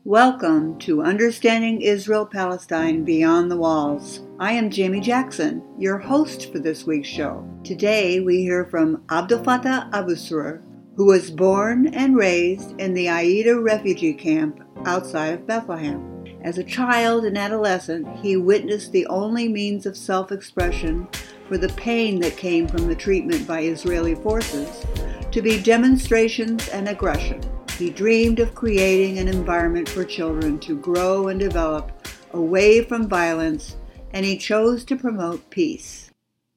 Welcome to Understanding Israel-Palestine Beyond the Walls. I am Jamie Jackson, your host for this week's show. Today we hear from Abdel Fattah Abu-Surur, who was born and raised in the Aida refugee camp outside of Bethlehem. As a child and adolescent, he witnessed the only means of self-expression for the pain that came from the treatment by Israeli forces to be demonstrations and aggression. He dreamed of creating an environment for children to grow and develop away from violence, and he chose to promote peace.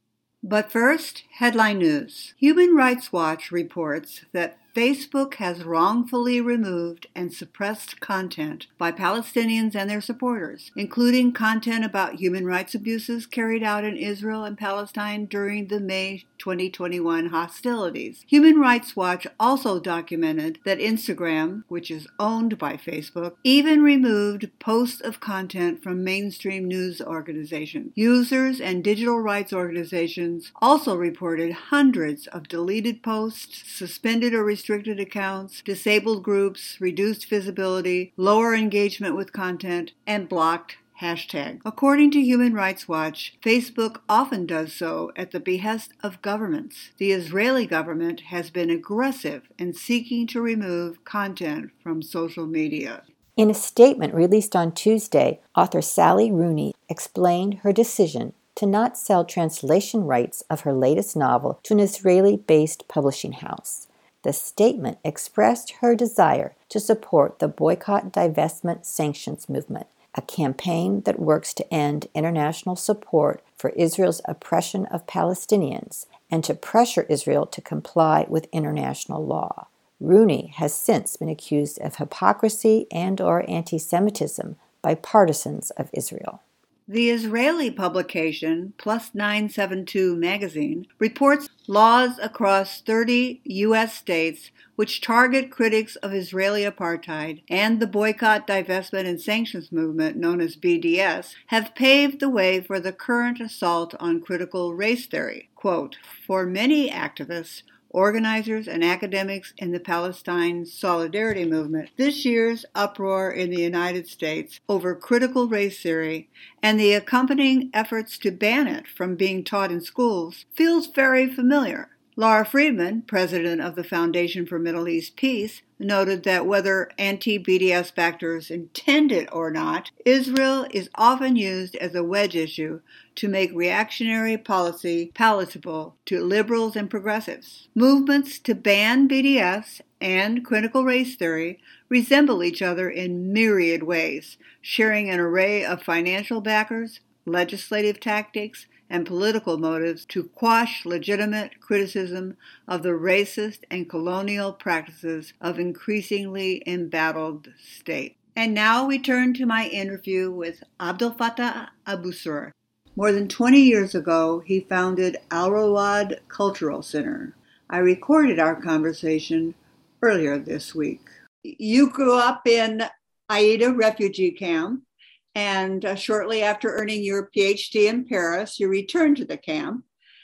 But first, headline news. Human Rights Watch reports that Facebook has wrongfully removed and suppressed content by Palestinians and their supporters, including content about human rights abuses carried out in Israel and Palestine during the May 2021 hostilities. Human Rights Watch also documented that Instagram, which is owned by Facebook, even removed posts of content from mainstream news organizations. Users and digital rights organizations also reported hundreds of deleted posts, suspended or restricted accounts, disabled groups, reduced visibility, lower engagement with content, and blocked hashtags. According to Human Rights Watch, Facebook often does so at the behest of governments. The Israeli government has been aggressive in seeking to remove content from social media. In a statement released on Tuesday, author Sally Rooney explained her decision to not sell translation rights of her latest novel to an Israeli-based publishing house. The statement expressed her desire to support the Boycott, Divestment, Sanctions movement, a campaign that works to end international support for Israel's oppression of Palestinians and to pressure Israel to comply with international law. Rooney has since been accused of hypocrisy and/or anti-Semitism by partisans of Israel. The Israeli publication, Plus 972 magazine, reports laws across 30 U.S. states which target critics of Israeli apartheid and the Boycott, Divestment, and Sanctions movement, known as BDS, have paved the way for the current assault on critical race theory. Quote, for many activists, organizers, and academics in the Palestine Solidarity Movement, this year's uproar in the United States over critical race theory and the accompanying efforts to ban it from being taught in schools feels very familiar. Laura Friedman, president of the Foundation for Middle East Peace, noted that whether anti-BDS factors intend it or not, Israel is often used as a wedge issue to make reactionary policy palatable to liberals and progressives. Movements to ban BDS and critical race theory resemble each other in myriad ways, sharing an array of financial backers, legislative tactics, and political motives to quash legitimate criticism of the racist and colonial practices of increasingly embattled states. And now we turn to my interview with Abdel Fattah Abu-Surur. More than 20 years ago, he founded Al Rawad Cultural Center. I recorded our conversation earlier this week. You grew up in Aida refugee camp, and shortly after earning your PhD in Paris, you returned to the camp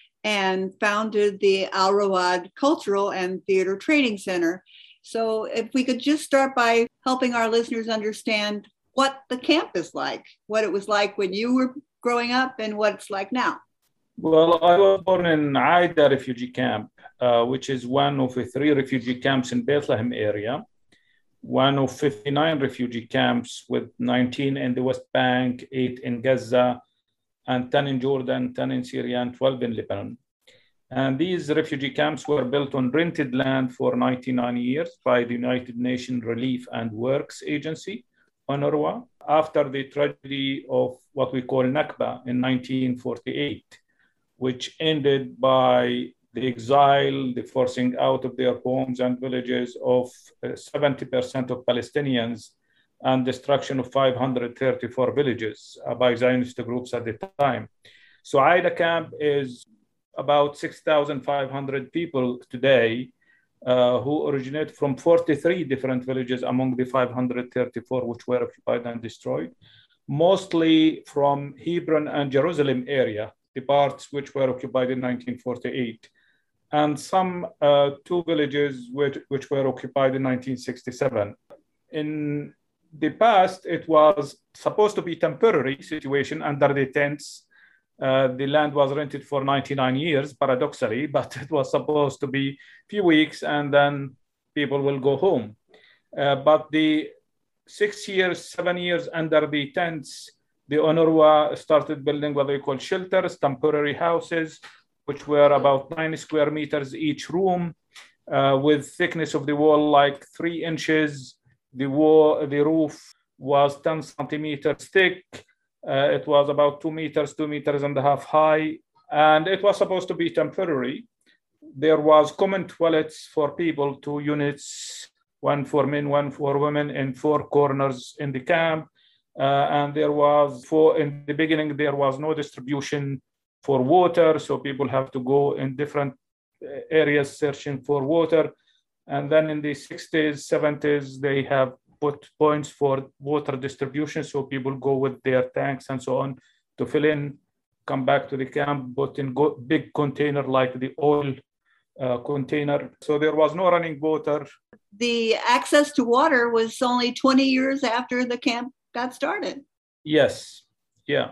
and founded the Al Rawad Cultural and Theater Training Center. So if we could just start by helping our listeners understand what the camp is like, what it was like when you were growing up and what it's like now. Well, I was born in Aida refugee camp, which is one of the 3 refugee camps in Bethlehem area. One of 59 refugee camps, with 19 in the West Bank, 8 in Gaza, and 10 in Jordan, 10 in Syria, and 12 in Lebanon. And these refugee camps were built on rented land for 99 years by the United Nations Relief and Works Agency, UNRWA, after the tragedy of what we call Nakba in 1948, which ended by the exile, the forcing out of their homes and villages of 70% of Palestinians, and destruction of 534 villages by Zionist groups at the time. So Aida camp is about 6,500 people today who originate from 43 different villages among the 534 which were occupied and destroyed, mostly from Hebron and Jerusalem area, the parts which were occupied in 1948. And some 2 villages which were occupied in 1967. In the past, it was supposed to be temporary situation under the tents. The land was rented for 99 years, paradoxically, but it was supposed to be a few weeks and then people will go home. But the 6 years, 7 years under the tents, the UNRWA started building what they call shelters, temporary houses, which were about 9 square meters each room, with thickness of the wall like 3 inches. The roof was 10 centimeters thick. It was about 2 meters, 2.5 meters high, and it was supposed to be temporary. There was common toilets for people, 2 units, one for men, one for women, in 4 corners in the camp. And there was, in the beginning, there was no distribution for water, so people have to go in different areas searching for water. And then in the 60s, 70s, they have put points for water distribution, so people go with their tanks and so on to fill in, come back to the camp, put in big container like the oil container. So there was no running water. The access to water was only 20 years after the camp got started. Yes, yeah.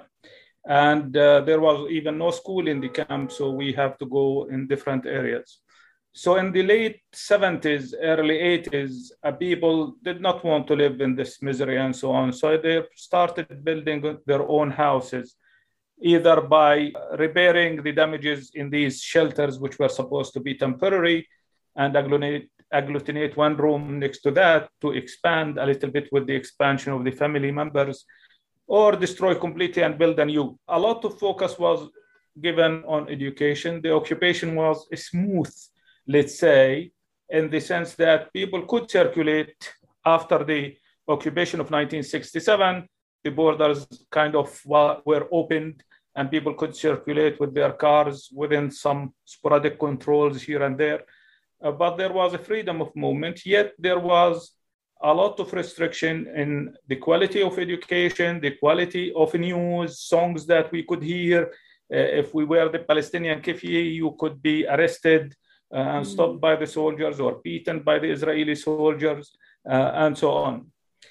And there was even no school in the camp, so we have to go in different areas. So in the late 70s, early 80s, people did not want to live in this misery and so on. So they started building their own houses, either by repairing the damages in these shelters, which were supposed to be temporary, and agglutinate one room next to that to expand a little bit with the expansion of the family members, or destroy completely and build anew. A lot of focus was given on education. The occupation was smooth, let's say, in the sense that people could circulate after the occupation of 1967. The borders kind of were opened and people could circulate with their cars within some sporadic controls here and there. But there was a freedom of movement, yet there was a lot of restriction in the quality of education, the quality of news, songs that we could hear. If we were the Palestinian Kefye, you could be arrested and stopped by the soldiers or beaten by the Israeli soldiers, and so on.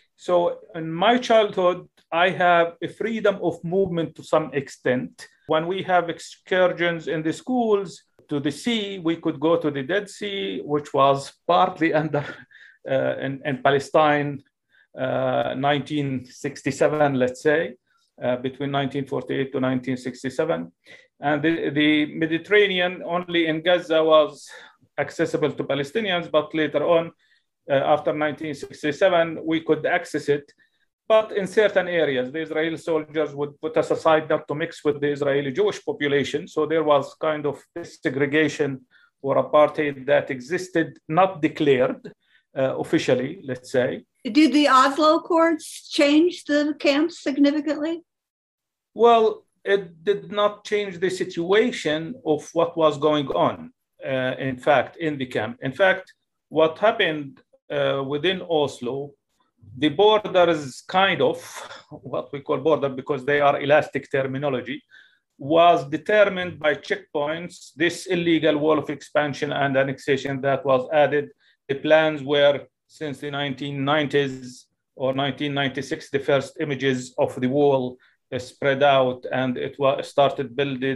So in my childhood, I have a freedom of movement to some extent. When we have excursions in the schools to the sea, we could go to the Dead Sea, which was partly under in Palestine, 1967, let's say, between 1948 to 1967. And the Mediterranean only in Gaza was accessible to Palestinians, but later on, after 1967, we could access it. But in certain areas, the Israeli soldiers would put us aside not to mix with the Israeli Jewish population. So there was kind of this segregation or apartheid that existed, not declared officially, let's say. Did the Oslo Accords change the camps significantly? Well, it did not change the situation of what was going on, in fact, in the camp. In fact, what happened within Oslo, the borders, kind of, what we call border because they are elastic terminology, was determined by checkpoints, this illegal wall of expansion and annexation that was added. The plans were since the 1990s or 1996, the first images of the wall spread out, and it was started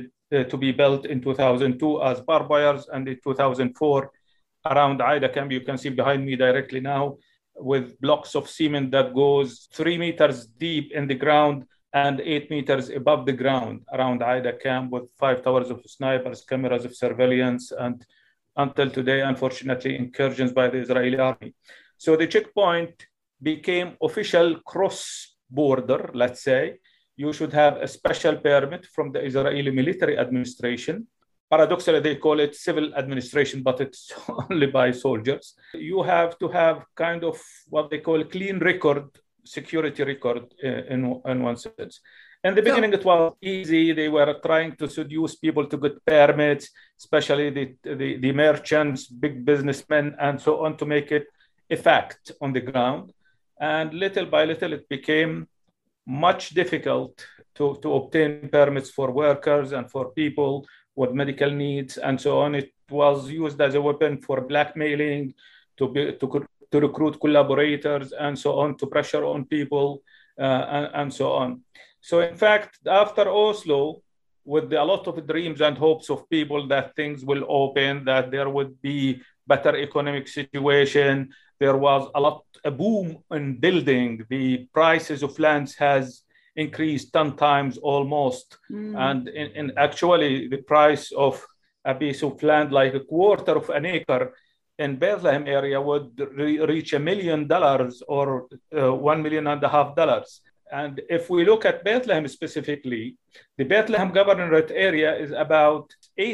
to be built in 2002 as barbed wires, and in 2004 around Aida camp, you can see behind me directly now, with blocks of cement that goes 3 meters deep in the ground and 8 meters above the ground around Aida camp, with 5 towers of snipers, cameras of surveillance, and until today, unfortunately, incursions by the Israeli army. So the checkpoint became official cross-border, let's say. You should have a special permit from the Israeli military administration. Paradoxically, they call it civil administration, but it's only by soldiers. You have to have kind of what they call clean record, security record in one sense. In the beginning, it was easy. They were trying to seduce people to get permits, especially the merchants, big businessmen, and so on, to make it a fact on the ground. And little by little, it became much difficult to obtain permits for workers and for people with medical needs and so on. It was used as a weapon for blackmailing, to to recruit collaborators and so on, to pressure on people and so on. So in fact, after Oslo, with a lot of dreams and hopes of people that things will open, that there would be better economic situation, there was a boom in building. The prices of lands has increased 10 times almost. And in actually the price of a piece of land, like a quarter of an acre in Bethlehem area, would reach $1 million or $1.5 million. And if we look at Bethlehem specifically, the Bethlehem governorate area is about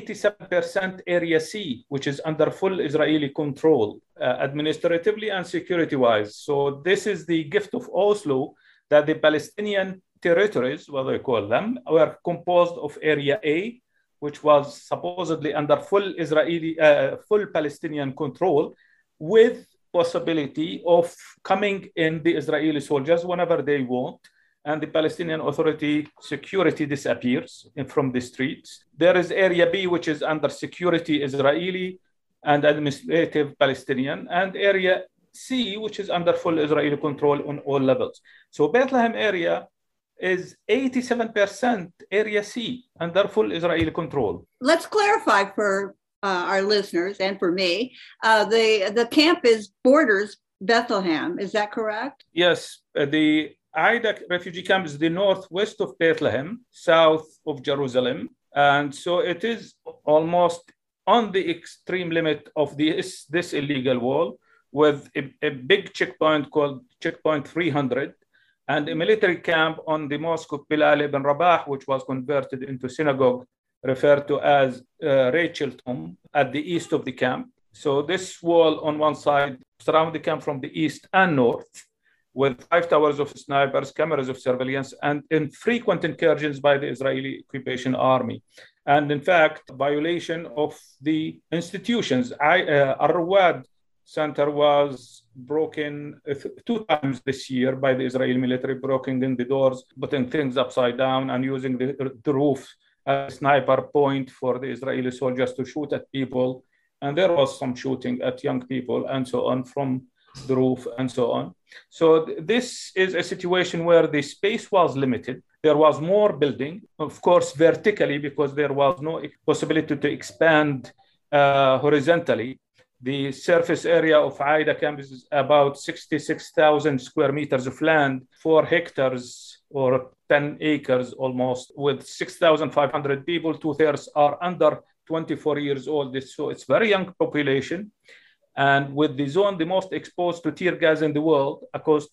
87% area C, which is under full Israeli control, administratively and security-wise. So this is the gift of Oslo, that the Palestinian territories, what they call them, were composed of area A, which was supposedly under full full Palestinian control, with possibility of coming in the Israeli soldiers whenever they want, and the Palestinian Authority security disappears from the streets. There is Area B, which is under security Israeli and administrative Palestinian, and Area C, which is under full Israeli control on all levels. So Bethlehem area is 87% Area C, under full Israeli control. Let's clarify for our listeners and for me, the camp borders Bethlehem. Is that correct? Yes, the Aida refugee camp is the northwest of Bethlehem, south of Jerusalem. And so it is almost on the extreme limit of this illegal wall, with a big checkpoint called Checkpoint 300, and a military camp on the mosque of Bilal ibn Rabah, which was converted into synagogue, referred to as Rachel Tomb, at the east of the camp. So this wall on one side surrounds the camp from the east and north, with 5 towers of snipers, cameras of surveillance, and infrequent incursions by the Israeli occupation army. And in fact, violation of the institutions. Ar-Rawad Center was broken 2 times this year by the Israeli military, breaking in the doors, putting things upside down, and using the roof as a sniper point for the Israeli soldiers to shoot at people. And there was some shooting at young people and so on from the roof and so on. So this is a situation where the space was limited. There was more building, of course, vertically, because there was no possibility to expand horizontally. The surface area of Aida camp is about 66,000 square meters of land, 4 hectares or 10 acres almost, with 6,500 people. 2/3 are under 24 years old. So it's very young population. And with the zone the most exposed to tear gas in the world,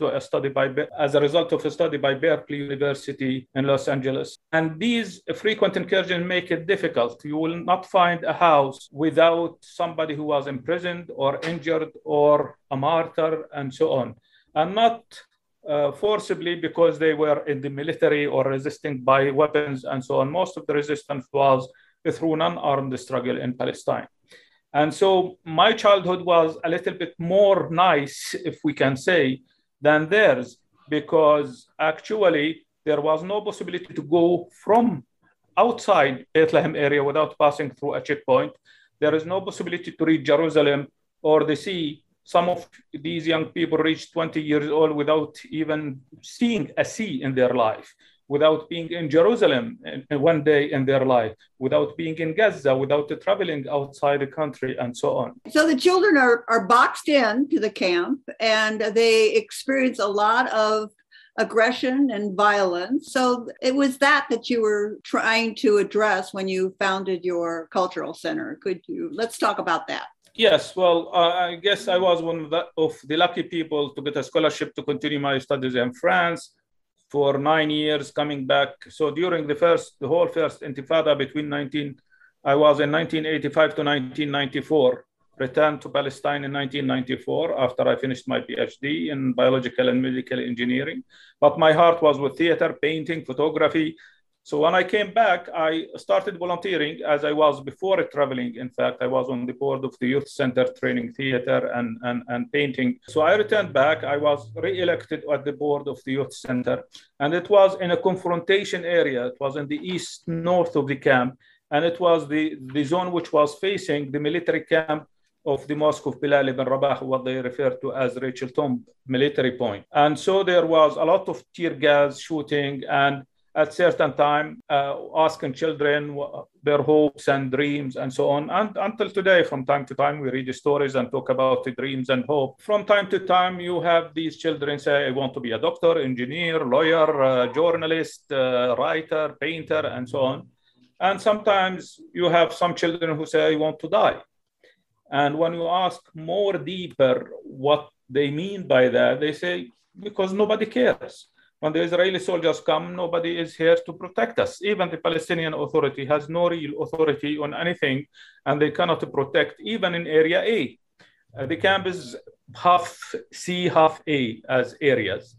as a result of a study by Berkeley University in Los Angeles. And these frequent incursions make it difficult. You will not find a house without somebody who was imprisoned or injured or a martyr and so on. And not forcibly because they were in the military or resisting by weapons and so on. Most of the resistance was through non-armed struggle in Palestine. And so my childhood was a little bit more nice, if we can say, than theirs, because actually there was no possibility to go from outside Bethlehem area without passing through a checkpoint. There is no possibility to reach Jerusalem or the sea. Some of these young people reached 20 years old without even seeing a sea in their life, without being in Jerusalem one day in their life, without being in Gaza, without traveling outside the country, and so on. So the children are boxed in to the camp, and they experience a lot of aggression and violence. So it was that you were trying to address when you founded your cultural center. Let's talk about that. Yes, well, I guess I was one of the lucky people to get a scholarship to continue my studies in France for 9 years, coming back. So during the whole first Intifada I was in 1985 to 1994, returned to Palestine in 1994 after I finished my PhD in biological and medical engineering. But my heart was with theater, painting, photography. So when I came back, I started volunteering as I was before traveling. In fact, I was on the board of the Youth Center training theater and painting. So I returned back. I was re-elected at the board of the Youth Center. And it was in a confrontation area. It was in the east, north of the camp. And it was the zone which was facing the military camp of the mosque of Bilal ibn Rabah, what they refer to as Rachel Tomb military point. And so there was a lot of tear gas shooting, and at certain time asking children their hopes and dreams and so on. And until today, from time to time, we read stories and talk about the dreams and hope. From time to time, you have these children say, I want to be a doctor, engineer, lawyer, journalist, writer, painter, and so on. And sometimes you have some children who say, I want to die. And when you ask more deeper what they mean by that, they say, because nobody cares. When the Israeli soldiers come, nobody is here to protect us. Even the Palestinian Authority has no real authority on anything, and they cannot protect even in Area A. The camp is half C, half A as areas.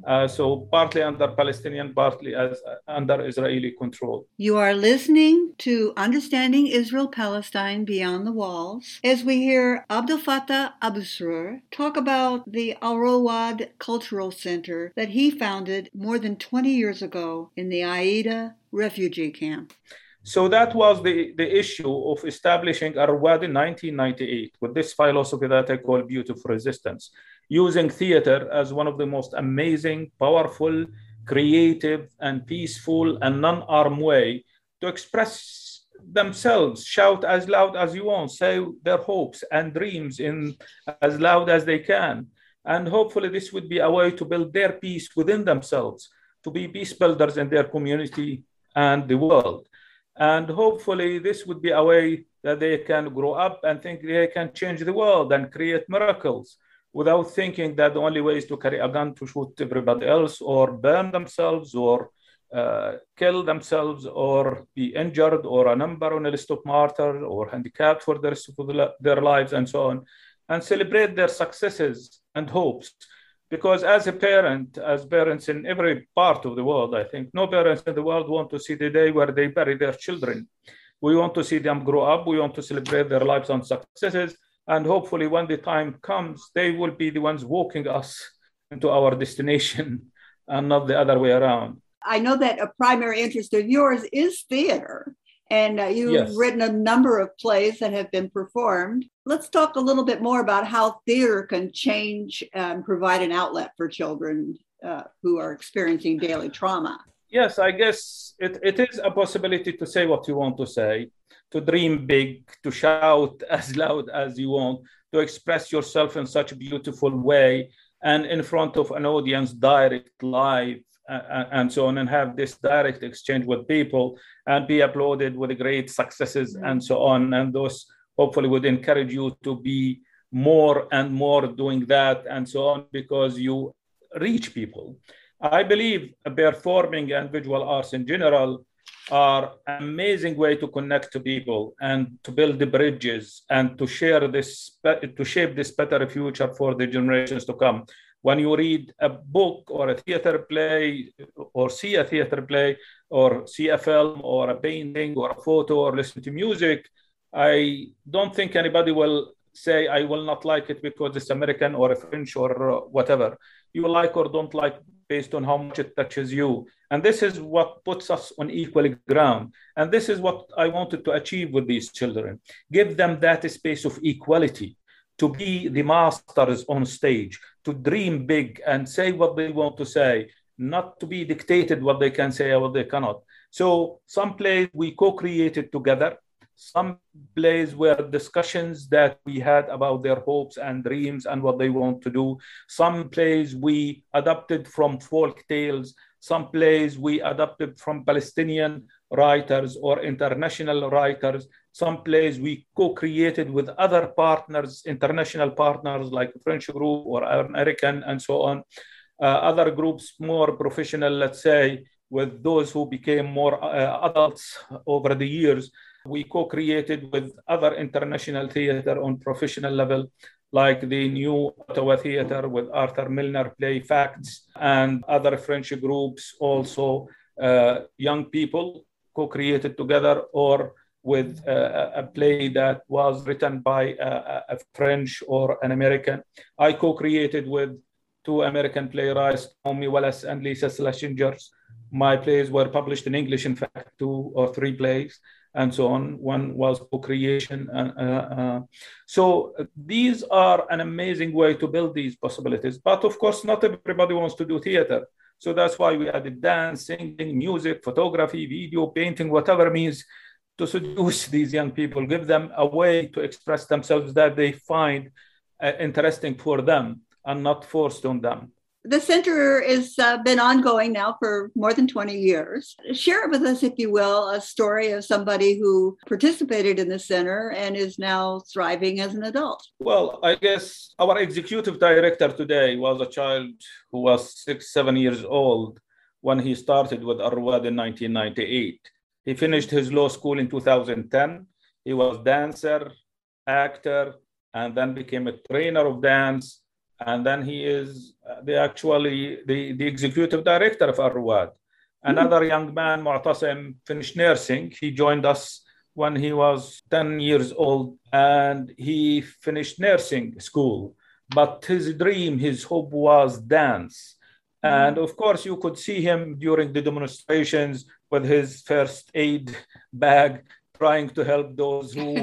So partly under Palestinian, partly as under Israeli control. You are listening to Understanding Israel-Palestine Beyond the Walls as we hear Abdel Fattah Abusrur talk about the Al Rawad Cultural Center that he founded more than 20 years ago in the Aida refugee camp. So that was the issue of establishing Al Rawad in 1998 with this philosophy that I call beautiful resistance, using theater as one of the most amazing, powerful, creative, and peaceful and non-armed way to express themselves, shout as loud as you want, say their hopes and dreams in as loud as they can. And hopefully this would be a way to build their peace within themselves, to be peace builders in their community and the world. And hopefully this would be a way that they can grow up and think they can change the world and create miracles without thinking that the only way is to carry a gun to shoot everybody else or burn themselves or kill themselves or be injured or a number on a list of martyrs or handicapped for the rest of their lives and so on, and celebrate their successes and hopes. Because as parents in every part of the world, I think no parents in the world want to see the day where they bury their children. We want to see them grow up. We want to celebrate their lives and successes. And hopefully when the time comes, they will be the ones walking us into our destination and not the other way around. I know that a primary interest of yours is theater. And you've written a number of plays that have been performed. Let's talk a little bit more about how theater can change and provide an outlet for children who are experiencing daily trauma. Yes, I guess it is a possibility to say what you want to say, to dream big, to shout as loud as you want, to express yourself in such a beautiful way and in front of an audience, direct, live, and so on, and have this direct exchange with people and be applauded with great successes and so on. And those hopefully would encourage you to be more and more doing that and so on, because you reach people. I believe performing and visual arts in general are an amazing way to connect to people and to build the bridges and to share this, to shape this better future for the generations to come. When you read a book or a theater play or see a theater play or see a film or a painting or a photo or listen to music, I don't think anybody will say, I will not like it because it's American or French or whatever. You like or don't like based on how much it touches you. And this is what puts us on equal ground. And this is what I wanted to achieve with these children. Give them that space of equality, to be the masters on stage, to dream big and say what they want to say, not to be dictated what they can say or what they cannot. So some plays we co-created together. Some plays were discussions that we had about their hopes and dreams and what they want to do. Some plays we adapted from folk tales. Some plays we adapted from Palestinian writers or international writers. Some plays we co-created with other partners, international partners like a French group or American and so on. Other groups more professional, let's say, with those who became more adults over the years. We co-created with other international theater on professional level, like the new Ottawa Theater with Arthur Milner play Facts, and other French groups also, young people co-created together, or with a play that was written by a French or an American. I co-created with two American playwrights, Naomi Wallace and Lisa Schlesinger. My plays were published in English, in fact, 2 or 3 plays. and so on. One was co-creation. So these are an amazing way to build these possibilities. But of course, not everybody wants to do theater. So that's why we added dance, singing, music, photography, video, painting, whatever means to seduce these young people, give them a way to express themselves that they find interesting for them and not forced on them. The center has been ongoing now for more than 20 years. Share with us, if you will, a story of somebody who participated in the center and is now thriving as an adult. Well, I guess our executive director today was a child who was 6, 7 years old when he started with Ar-Rawad in 1998. He finished his law school in 2010. He was dancer, actor, and then became a trainer of dance. And then he is the executive director of Ar-Rawad. Another young man, Mu'tasim, finished nursing. He joined us when he was 10 years old, and he finished nursing school. But his dream, his hope was dance. And of course, you could see him during the demonstrations with his first aid bag, trying to help those who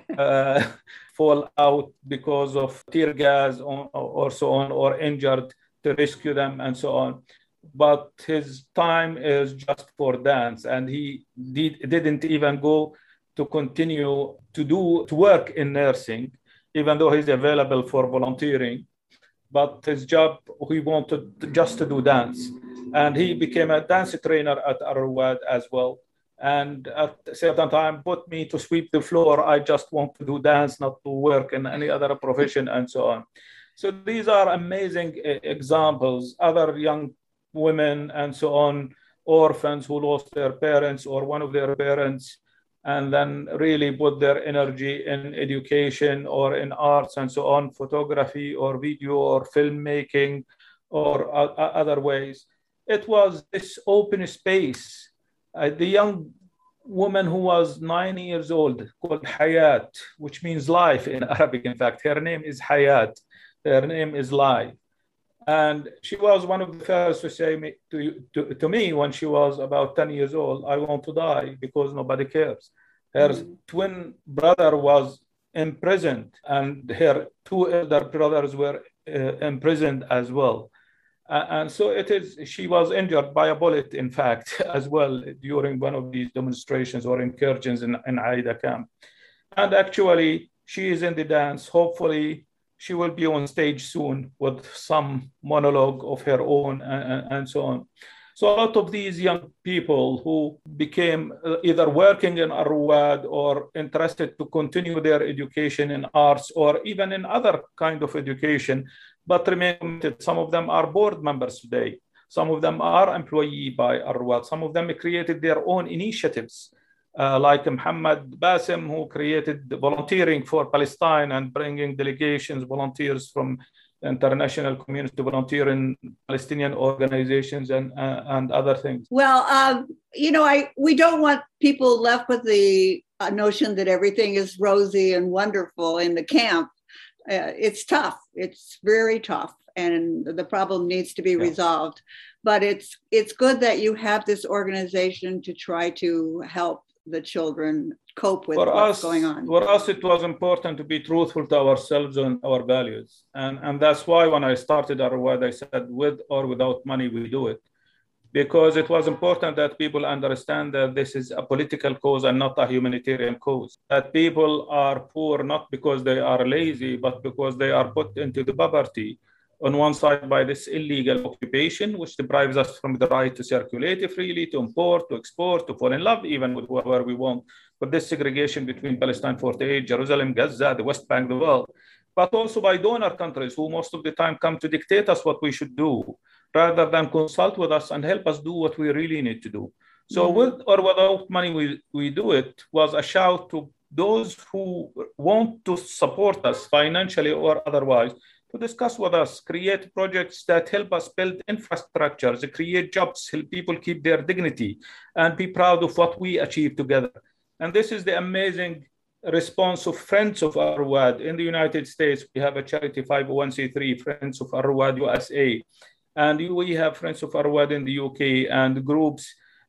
fall out because of tear gas or so on, or injured, to rescue them and so on. But his time is just for dance, and he didn't even go to continue to work in nursing, even though he's available for volunteering. But his job, he wanted just to do dance. And he became a dance trainer at Ar-Rawad as well. And at a certain time, put me to sweep the floor. I just want to do dance, not to work in any other profession and so on. So these are amazing examples. Other young women and so on, orphans who lost their parents or one of their parents, and then really put their energy in education or in arts and so on, photography or video or filmmaking or other ways. It was this open space. The young woman who was 9 years old, called Hayat, which means life in Arabic, in fact. Her name is Hayat. Her name is life. And she was one of the first to say to me when she was about 10 years old, I want to die because nobody cares. Her twin brother was imprisoned, and her 2 elder brothers were imprisoned as well. And so she was injured by a bullet, in fact, as well, during one of these demonstrations or incursions in Aida camp. And actually, she is in the dance. Hopefully, she will be on stage soon with some monologue of her own and so on. So a lot of these young people who became either working in Ar-Rawad or interested to continue their education in arts or even in other kind of education, but remain committed. Some of them are board members today. Some of them are employed by Ar-Rawad. Some of them created their own initiatives, like Muhammad Basim, who created volunteering for Palestine and bringing delegations, volunteers from the international community to volunteer in Palestinian organizations and other things. Well, we don't want people left with the notion that everything is rosy and wonderful in the camp. It's tough. It's very tough, and the problem needs to be resolved. But it's good that you have this organization to try to help the children cope with what's going on. For us, it was important to be truthful to ourselves and our values. And that's why when I started Ar-Rawad, I said, with or without money, we do it. Because it was important that people understand that this is a political cause and not a humanitarian cause. That people are poor not because they are lazy, but because they are put into the poverty. On one side by this illegal occupation, which deprives us from the right to circulate freely, to import, to export, to fall in love, even with whoever we want, with this segregation between Palestine 48, Jerusalem, Gaza, the West Bank, the world, but also by donor countries who most of the time come to dictate us what we should do, rather than consult with us and help us do what we really need to do. So with or without money, we do it, was a shout to those who want to support us financially or otherwise, to discuss with us, create projects that help us build infrastructures, create jobs, help people keep their dignity, and be proud of what we achieve together. And this is the amazing response of Friends of Ar-Rawad. In the United States, we have a charity 501c3, Friends of Ar-Rawad USA. And we have Friends of Ar-Rawad in the UK and groups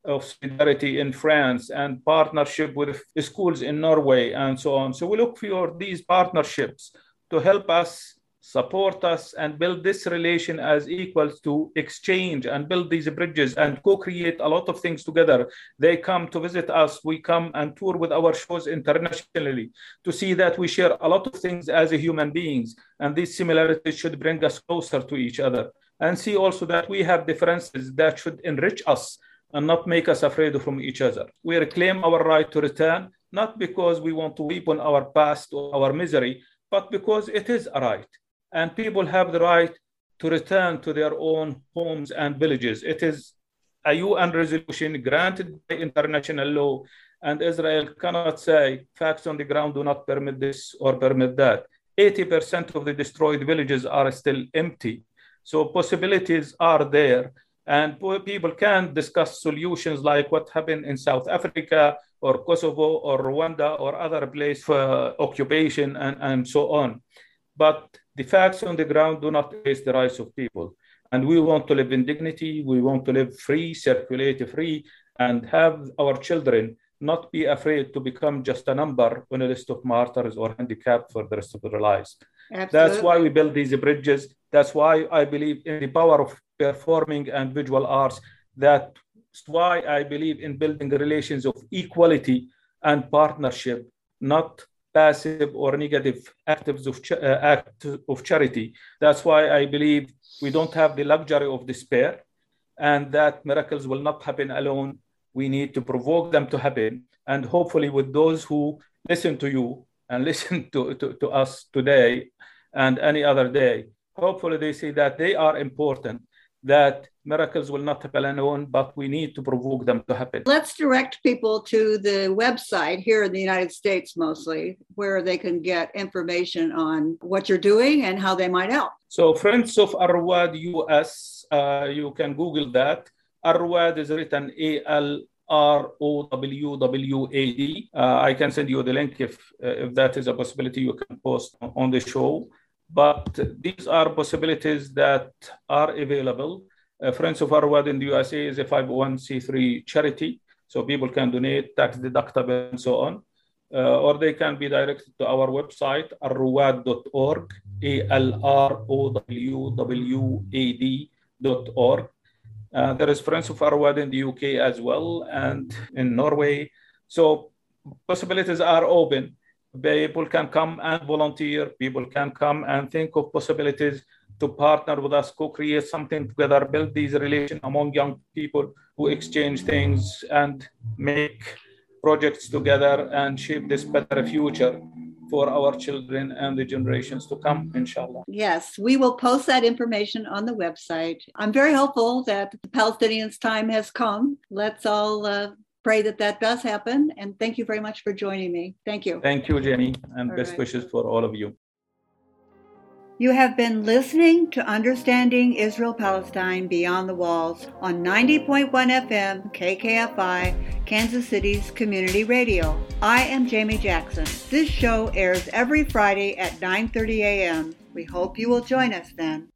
of solidarity in France and partnership with schools in Norway and so on. So we look for these partnerships to help us, support us, and build this relation as equals to exchange and build these bridges and co-create a lot of things together. They come to visit us. We come and tour with our shows internationally to see that we share a lot of things as human beings. And these similarities should bring us closer to each other. And see also that we have differences that should enrich us and not make us afraid from each other. We reclaim our right to return, not because we want to weep on our past or our misery, but because it is a right. And people have the right to return to their own homes and villages. It is a UN resolution granted by international law, and Israel cannot say facts on the ground do not permit this or permit that. 80% of the destroyed villages are still empty. So possibilities are there, and people can discuss solutions like what happened in South Africa or Kosovo or Rwanda or other place for occupation and so on. But the facts on the ground do not erase the rights of people. And we want to live in dignity. We want to live free, circulate free, and have our children not be afraid to become just a number on a list of martyrs or handicapped for the rest of their lives. Absolutely. That's why we build these bridges. That's why I believe in the power of performing and visual arts. That's why I believe in building relations of equality and partnership, not passive or negative acts of charity. That's why I believe we don't have the luxury of despair, and that miracles will not happen alone. We need to provoke them to happen. And hopefully with those who listen to you and listen to us today and any other day, hopefully they see that they are important, that miracles will not happen alone, but we need to provoke them to happen. Let's direct people to the website here in the United States mostly, where they can get information on what you're doing and how they might help. So Friends of Ar-Rawad US, you can Google that. Ar-Rawad is written ALROWWAD. I can send you the link if that is a possibility you can post on the show. But these are possibilities that are available. Friends of Ar-Rawad in the USA is a 501c3 charity, so people can donate, tax deductible, and so on. Or they can be directed to our website, arrawad.org, ALROWWAD.org. There is Friends of Ar-Rawad in the UK as well, and in Norway. So possibilities are open. People can come and volunteer. People can come and think of possibilities to partner with us, co-create something together, build these relations among young people who exchange things and make projects together and shape this better future for our children and the generations to come, inshallah. Yes, we will post that information on the website. I'm very hopeful that the Palestinians' time has come. Let's all pray that that does happen. And thank you very much for joining me. Thank you. Thank you, Jenny, and All best right. wishes for all of you. You have been listening to Understanding Israel-Palestine Beyond the Walls on 90.1 FM KKFI, Kansas City's community radio. I am Jamie Jackson. This show airs every Friday at 9:30 a.m. We hope you will join us then.